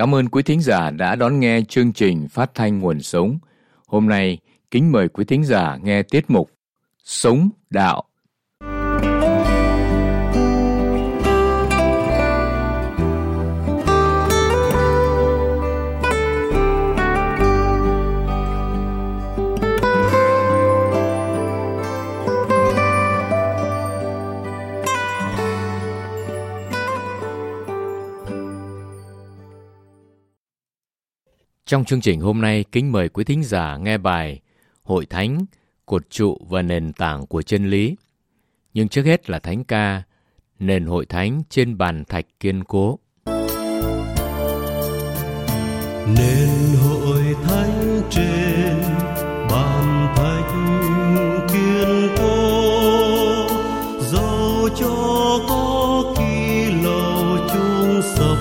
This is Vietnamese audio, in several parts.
Cảm ơn quý thính giả đã đón nghe chương trình Phát thanh Nguồn Sống. Hôm nay, kính mời quý thính giả nghe tiết mục Sống Đạo. Trong chương trình hôm nay, kính mời quý thính giả nghe bài Hội Thánh, cột trụ và nền tảng của chân lý. Nhưng trước hết là thánh ca Nền Hội Thánh trên bàn thạch kiên cố. Nền hội thánh trên bàn thạch kiên cố, dẫu cho có khi lầu chung sập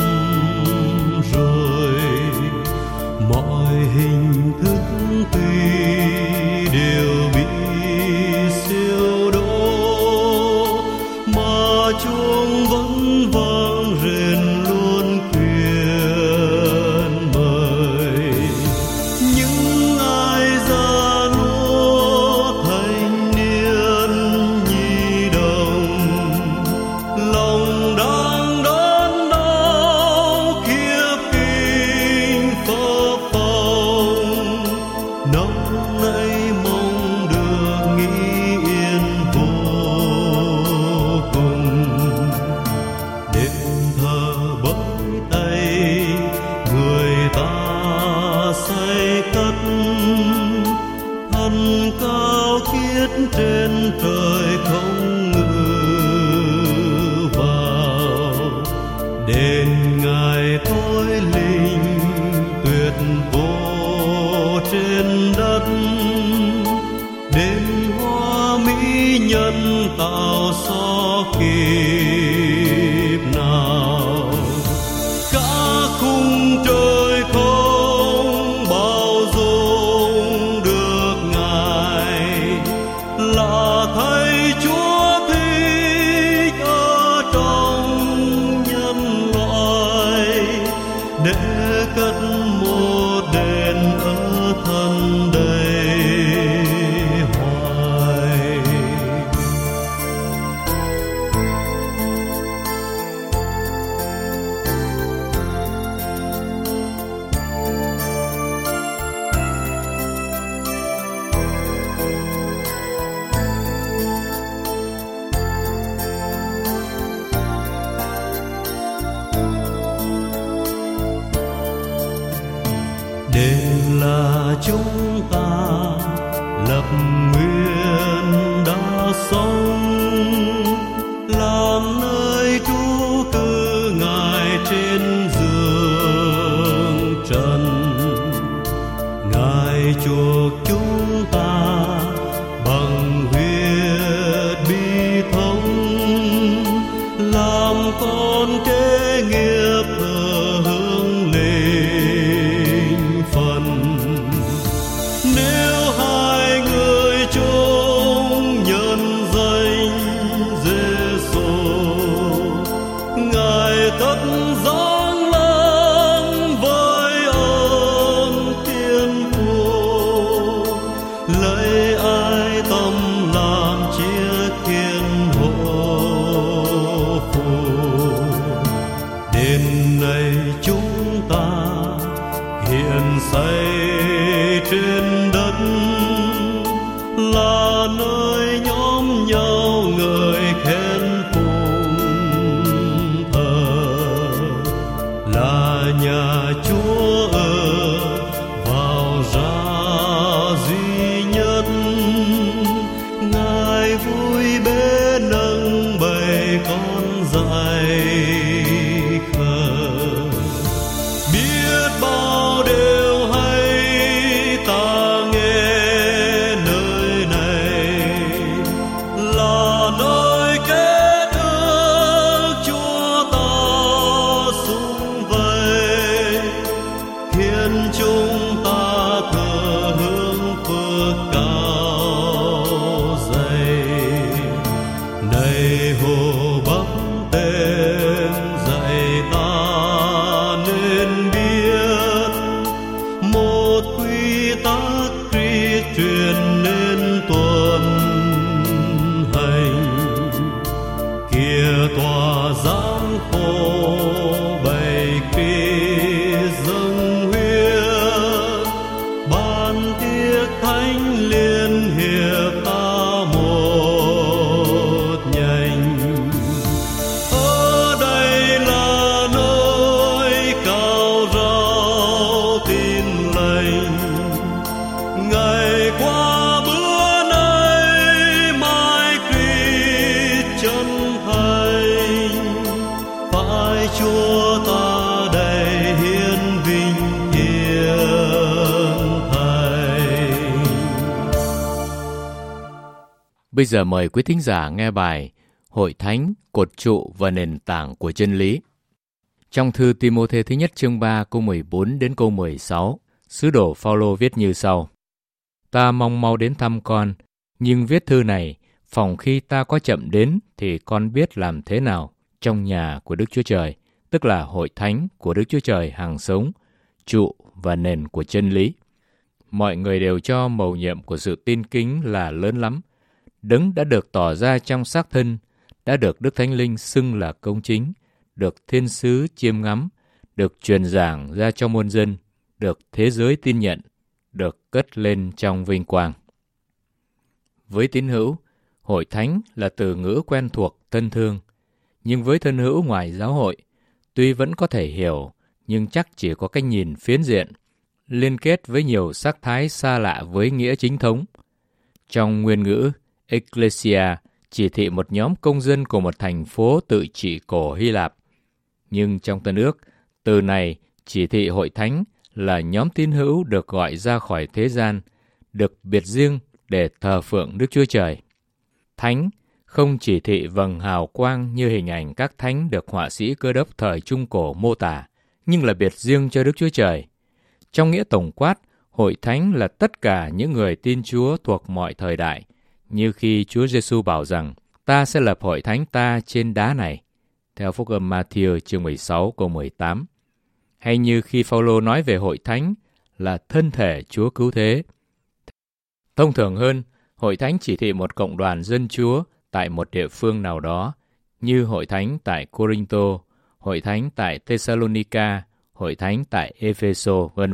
rồi, mọi hình thức tuy đều bị siêu đổ, mà chuông vẫn vang rền luôn quyền mời những ai già nua thanh niên nhi đồng, lòng đang đớn đau khiếp kinh phập phồng, nóng nảy mong được nghỉ yên vô cùng. Đêm thờ bởi tay người ta say cất, thân cao khiết trên trời không ngự vào, đền ngài tối linh tuyệt vô trên đất, đêm hoa mỹ nhân tạo so kịp nào. Cả khung trời không bao dung được ngài, là thầy Chúa thích ở trong nhân loại, để cất một đền ở thân đầy hoài. Đền là chúng ta lập nguyên đã sống, làm nơi trú cư ngài trên giường trần. Ngài chuộc chúng ta bằng huyết bi thống, làm con kế nghiệp thờ hương linh phần. Nếu hai người chung nhân danh Giêsu, ngài tất giáng lâm với ơn thiên父, lấy ai tâm làm chiếc kiên hộ phù. Đền này chúng ta hiện xây trên đất, là nơi nhóm nhau người khen phụng thờ, là nhà Chúa ở vào ra duy nhất. Ngài vui bế nâng bầy con dại khờ, biết bao điều hay ta nghe nơi này, là nơi kết ước Chúa ta sum vầy, khiến chúng ta thờ hương phước cao dày. Này hồ Bắc Tề gian khổ bầy khi dâng huyết, ban tiếc thánh liên hiệp ta một nhành. Ở đây là nơi cao rao tin lành, ngày qua bữa nay mai Christ chân thành, phải Chúa ta đầy hiến vinh hiển thành. Bây giờ mời quý thính giả nghe bài Hội Thánh, Cột Trụ và Nền Tảng của Chân Lý. Trong thư Ti-mô-thê thứ nhất chương 3 câu 14 đến câu 16, sứ đồ Phao-lô viết như sau: Ta mong mau đến thăm con, nhưng viết thư này, phòng khi ta có chậm đến thì con biết làm thế nào trong nhà của Đức Chúa Trời, tức là Hội Thánh của Đức Chúa Trời hằng sống, trụ và nền của chân lý. Mọi người đều cho mầu nhiệm của sự tin kính là lớn lắm. Đấng đã được tỏ ra trong xác thân, đã được Đức Thánh Linh xưng là công chính, được thiên sứ chiêm ngắm, được truyền giảng ra cho muôn dân, được thế giới tin nhận, được cất lên trong vinh quang. Với tín hữu, hội thánh là từ ngữ quen thuộc, thân thương. Nhưng với thân hữu ngoài giáo hội, tuy vẫn có thể hiểu, nhưng chắc chỉ có cách nhìn phiến diện, liên kết với nhiều sắc thái xa lạ với nghĩa chính thống. Trong nguyên ngữ, Ecclesia chỉ thị một nhóm công dân của một thành phố tự trị cổ Hy Lạp. Nhưng trong Tân ước, từ này chỉ thị hội thánh là nhóm tín hữu được gọi ra khỏi thế gian, được biệt riêng để thờ phượng Đức Chúa Trời. Thánh không chỉ thị vầng hào quang như hình ảnh các thánh được họa sĩ Cơ Đốc thời Trung Cổ mô tả, nhưng là biệt riêng cho Đức Chúa Trời. Trong nghĩa tổng quát, hội thánh là tất cả những người tin Chúa thuộc mọi thời đại, như khi Chúa Giêsu bảo rằng, ta sẽ lập hội thánh ta trên đá này, theo Phúc âm Ma-thi-ơ chương 16 câu 18. Hay như khi Phao-lô nói về hội thánh là thân thể Chúa cứu thế. Thông thường hơn, hội thánh chỉ thị một cộng đoàn dân Chúa tại một địa phương nào đó, như hội thánh tại Cô-rinh-tô, hội thánh tại Thê-sa-lô-ni-ca, hội thánh tại Ê-phê-sô, v.v.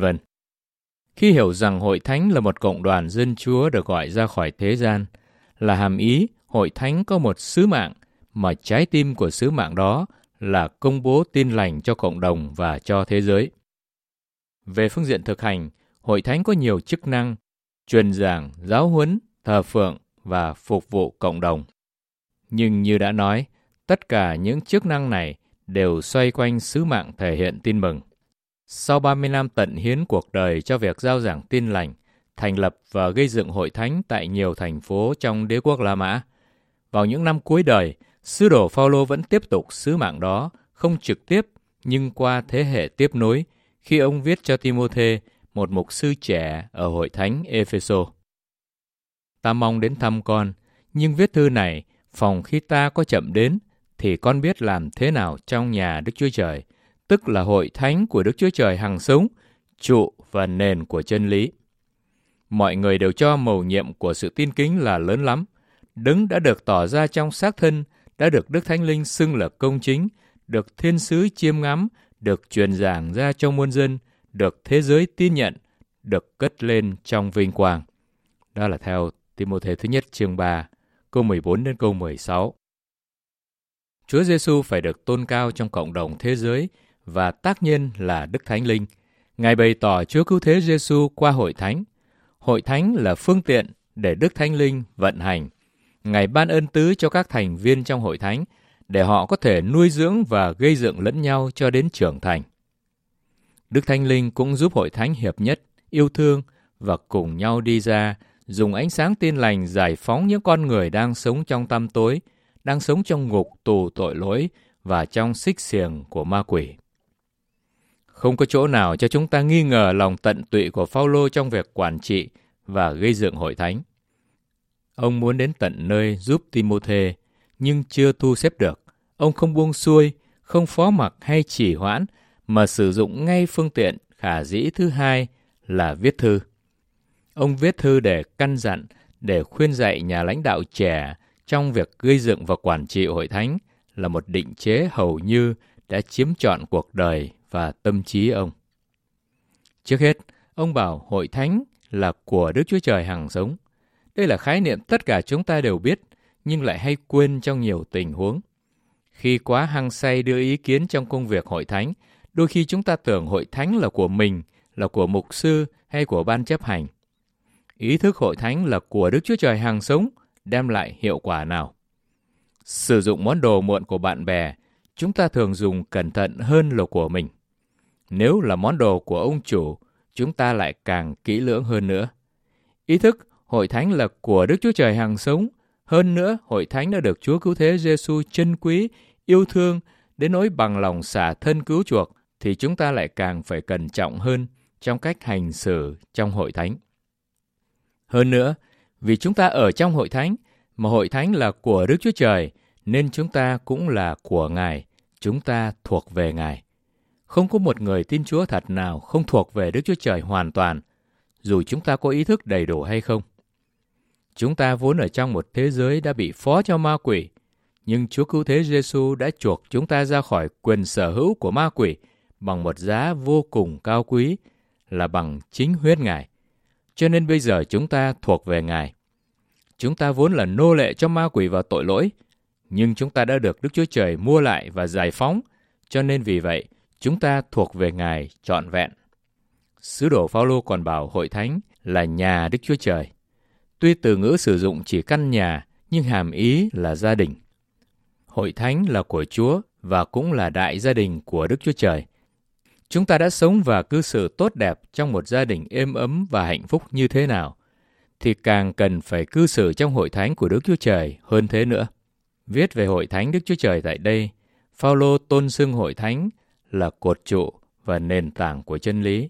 Khi hiểu rằng hội thánh là một cộng đoàn dân Chúa được gọi ra khỏi thế gian, là hàm ý hội thánh có một sứ mạng, mà trái tim của sứ mạng đó là công bố tin lành cho cộng đồng và cho thế giới. Về phương diện thực hành, hội thánh có nhiều chức năng: truyền giảng, giáo huấn, thờ phượng và phục vụ cộng đồng. Nhưng như đã nói, tất cả những chức năng này đều xoay quanh sứ mạng thể hiện tin mừng. Sau 30 năm tận hiến cuộc đời cho việc rao giảng tin lành, thành lập và gây dựng hội thánh tại nhiều thành phố trong đế quốc La Mã, vào những năm cuối đời, sứ đồ Phao-lô vẫn tiếp tục sứ mạng đó, không trực tiếp nhưng qua thế hệ tiếp nối, khi ông viết cho Ti-mô-thê, một mục sư trẻ ở hội thánh Ê-phê-sô. Ta mong đến thăm con, nhưng viết thư này, phòng khi ta có chậm đến, thì con biết làm thế nào trong nhà Đức Chúa Trời, tức là hội thánh của Đức Chúa Trời hằng sống, trụ và nền của chân lý. Mọi người đều cho mầu nhiệm của sự tin kính là lớn lắm. Đấng đã được tỏ ra trong xác thân, đã được Đức Thánh Linh xưng là công chính, được thiên sứ chiêm ngắm, được truyền giảng ra cho muôn dân, được thế giới tin nhận, được cất lên trong vinh quang. Đó là theo Ti-mô-thê thứ nhất chương 3, câu 14 đến câu 16. Chúa Giêsu phải được tôn cao trong cộng đồng thế giới và tác nhân là Đức Thánh Linh. Ngài bày tỏ Chúa cứu thế Giêsu qua hội thánh. Hội thánh là phương tiện để Đức Thánh Linh vận hành. Ngài ban ân tứ cho các thành viên trong hội thánh để họ có thể nuôi dưỡng và gây dựng lẫn nhau cho đến trưởng thành. Đức Thánh Linh cũng giúp hội thánh hiệp nhất, yêu thương và cùng nhau đi ra, dùng ánh sáng tin lành giải phóng những con người đang sống trong tăm tối, đang sống trong ngục tù tội lỗi và trong xích xiềng của ma quỷ. Không có chỗ nào cho chúng ta nghi ngờ lòng tận tụy của Phao-lô trong việc quản trị và gây dựng hội thánh. Ông muốn đến tận nơi giúp Ti-mô-thê, nhưng chưa thu xếp được. Ông không buông xuôi, không phó mặc hay trì hoãn, mà sử dụng ngay phương tiện khả dĩ thứ hai là viết thư. Ông viết thư để căn dặn, để khuyên dạy nhà lãnh đạo trẻ trong việc gây dựng và quản trị hội thánh là một định chế hầu như đã chiếm trọn cuộc đời và tâm trí ông. Trước hết, ông bảo hội thánh là của Đức Chúa Trời hằng sống. Đây là khái niệm tất cả chúng ta đều biết, nhưng lại hay quên trong nhiều tình huống. Khi quá hăng say đưa ý kiến trong công việc hội thánh, đôi khi chúng ta tưởng hội thánh là của mình, là của mục sư hay của ban chấp hành. Ý thức hội thánh là của Đức Chúa Trời hằng sống đem lại hiệu quả nào? Sử dụng món đồ mượn của bạn bè, chúng ta thường dùng cẩn thận hơn là của mình. Nếu là món đồ của ông chủ, chúng ta lại càng kỹ lưỡng hơn nữa. Ý thức hội thánh là của Đức Chúa Trời hằng sống. Hơn nữa, hội thánh đã được Chúa Cứu Thế Giêsu trân quý, yêu thương đến nỗi bằng lòng xả thân cứu chuộc, thì chúng ta lại càng phải cẩn trọng hơn trong cách hành xử trong hội thánh. Hơn nữa, vì chúng ta ở trong hội thánh, mà hội thánh là của Đức Chúa Trời, nên chúng ta cũng là của Ngài, chúng ta thuộc về Ngài. Không có một người tin Chúa thật nào không thuộc về Đức Chúa Trời hoàn toàn, dù chúng ta có ý thức đầy đủ hay không. Chúng ta vốn ở trong một thế giới đã bị phó cho ma quỷ, nhưng Chúa Cứu Thế Giêsu đã chuộc chúng ta ra khỏi quyền sở hữu của ma quỷ bằng một giá vô cùng cao quý, là bằng chính huyết Ngài. Cho nên bây giờ chúng ta thuộc về Ngài. Chúng ta vốn là nô lệ cho ma quỷ và tội lỗi, nhưng chúng ta đã được Đức Chúa Trời mua lại và giải phóng, cho nên vì vậy, chúng ta thuộc về Ngài trọn vẹn. Sứ đồ Phao-lô còn bảo hội thánh là nhà Đức Chúa Trời. Tuy từ ngữ sử dụng chỉ căn nhà, nhưng hàm ý là gia đình. Hội thánh là của Chúa và cũng là đại gia đình của Đức Chúa Trời. Chúng ta đã sống và cư xử tốt đẹp trong một gia đình êm ấm và hạnh phúc như thế nào, thì càng cần phải cư xử trong hội thánh của Đức Chúa Trời hơn thế nữa. Viết về hội thánh Đức Chúa Trời tại đây, Phao-lô tôn xưng hội thánh là cột trụ và nền tảng của chân lý.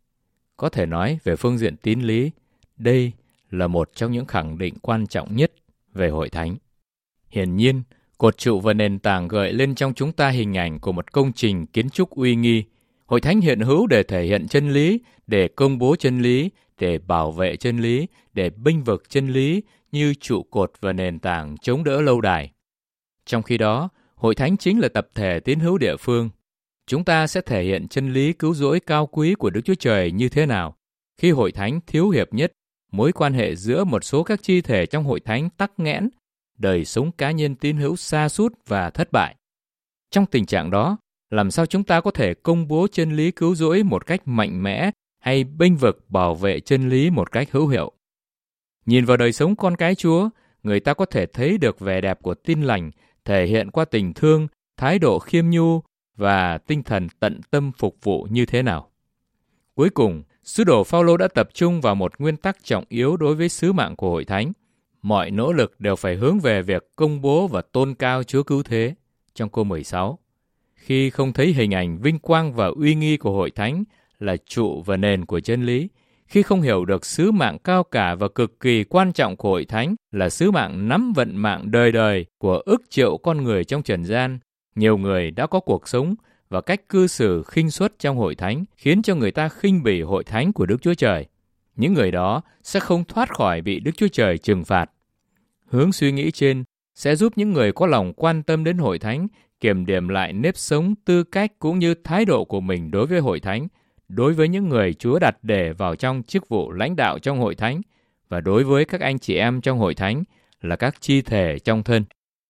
Có thể nói về phương diện tín lý, đây là một trong những khẳng định quan trọng nhất về hội thánh. Hiển nhiên, cột trụ và nền tảng gợi lên trong chúng ta hình ảnh của một công trình kiến trúc uy nghi. Hội thánh hiện hữu để thể hiện chân lý, để công bố chân lý, để bảo vệ chân lý, để bênh vực chân lý như trụ cột và nền tảng chống đỡ lâu đài. Trong khi đó, hội thánh chính là tập thể tín hữu địa phương. Chúng ta sẽ thể hiện chân lý cứu rỗi cao quý của Đức Chúa Trời như thế nào khi hội thánh thiếu hiệp nhất, mối quan hệ giữa một số các chi thể trong hội thánh tắc nghẽn, đời sống cá nhân tín hữu sa sút và thất bại. Trong tình trạng đó, làm sao chúng ta có thể công bố chân lý cứu rỗi một cách mạnh mẽ hay bênh vực bảo vệ chân lý một cách hữu hiệu? Nhìn vào đời sống con cái Chúa, người ta có thể thấy được vẻ đẹp của tin lành thể hiện qua tình thương, thái độ khiêm nhu và tinh thần tận tâm phục vụ như thế nào. Cuối cùng, sứ đồ Phao-lô đã tập trung vào một nguyên tắc trọng yếu đối với sứ mạng của hội thánh. Mọi nỗ lực đều phải hướng về việc công bố và tôn cao Chúa Cứu Thế. Trong câu 16, khi không thấy hình ảnh vinh quang và uy nghi của hội thánh là trụ và nền của chân lý, khi không hiểu được sứ mạng cao cả và cực kỳ quan trọng của hội thánh là sứ mạng nắm vận mạng đời đời của ức triệu con người trong trần gian, nhiều người đã có cuộc sống và cách cư xử khinh suất trong hội thánh khiến cho người ta khinh bỉ hội thánh của Đức Chúa Trời. Những người đó sẽ không thoát khỏi bị Đức Chúa Trời trừng phạt. Hướng suy nghĩ trên sẽ giúp những người có lòng quan tâm đến hội thánh kiểm điểm lại nếp sống, tư cách cũng như thái độ của mình đối với hội thánh, đối với những người Chúa đặt để vào trong chức vụ lãnh đạo trong hội thánh và đối với các anh chị em trong hội thánh là các chi thể trong thân.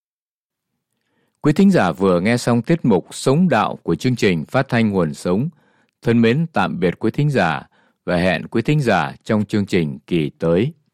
Quý thính giả vừa nghe xong tiết mục Sống Đạo của chương trình Phát thanh Nguồn Sống. Thân mến tạm biệt quý thính giả và hẹn quý thính giả trong chương trình kỳ tới.